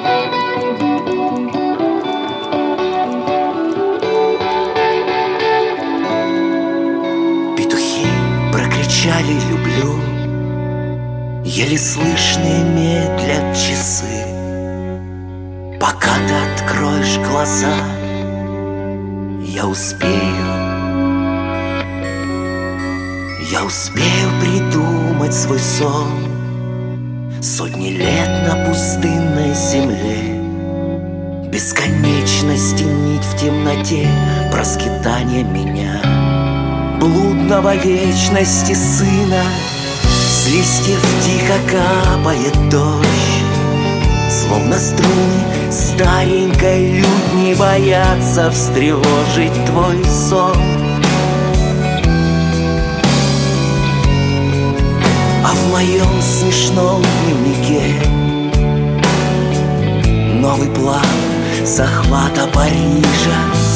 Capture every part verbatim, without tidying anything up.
Петухи прокричали «люблю», еле слышные медлят часы. Пока ты откроешь глаза, я успею, я успею придумать свой сон. Сотни лет на пустынной земле, бесконечности нить в темноте, про скитание меня, блудного вечности сына. С листьев тихо капает дождь, словно струны старенькой лютни боятся встревожить твой сон. А в моем смешном дневнике новый план захвата Парижа.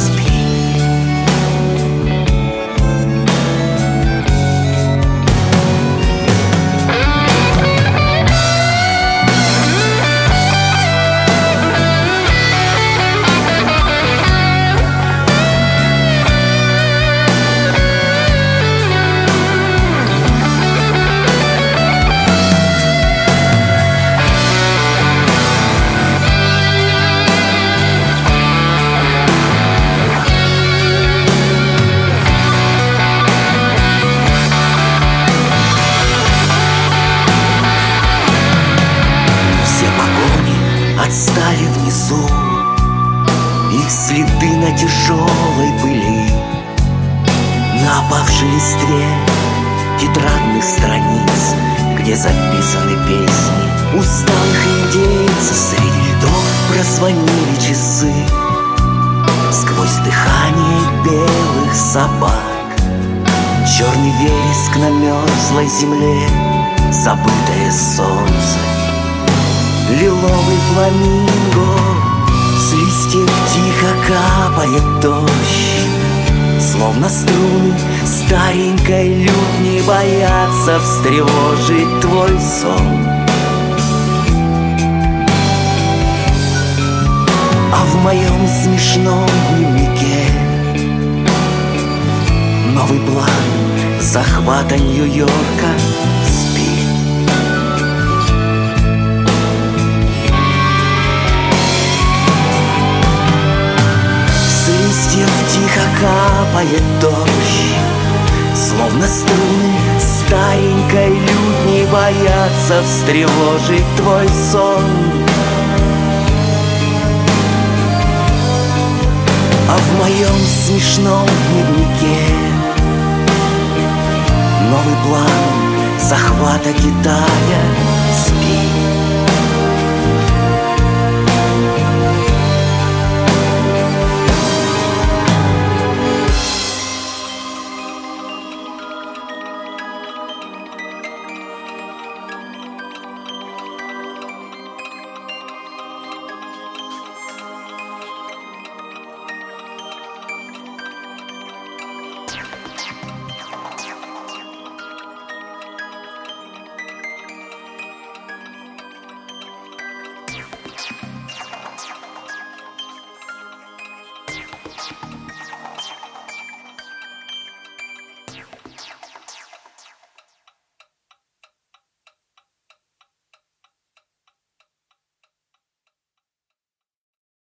Отстали внизу, их следы на тяжелой пыли, на опавшей листве тетрадных страниц, где записаны песни усталых индейцев. Среди льдов прозвонили часы, сквозь дыхание белых собак. Черный вереск на мерзлой земле, забытое солнце, лиловый фламинго. С листьев тихо капает дождь, словно струны старенькой лютни боятся встревожить твой сон. А в моем смешном дневнике новый план захвата Нью-Йорка. Тихо капает дождь, словно струны старенькой лютни боятся встревожить твой сон. А в моем смешном дневнике новый план захвата Китая.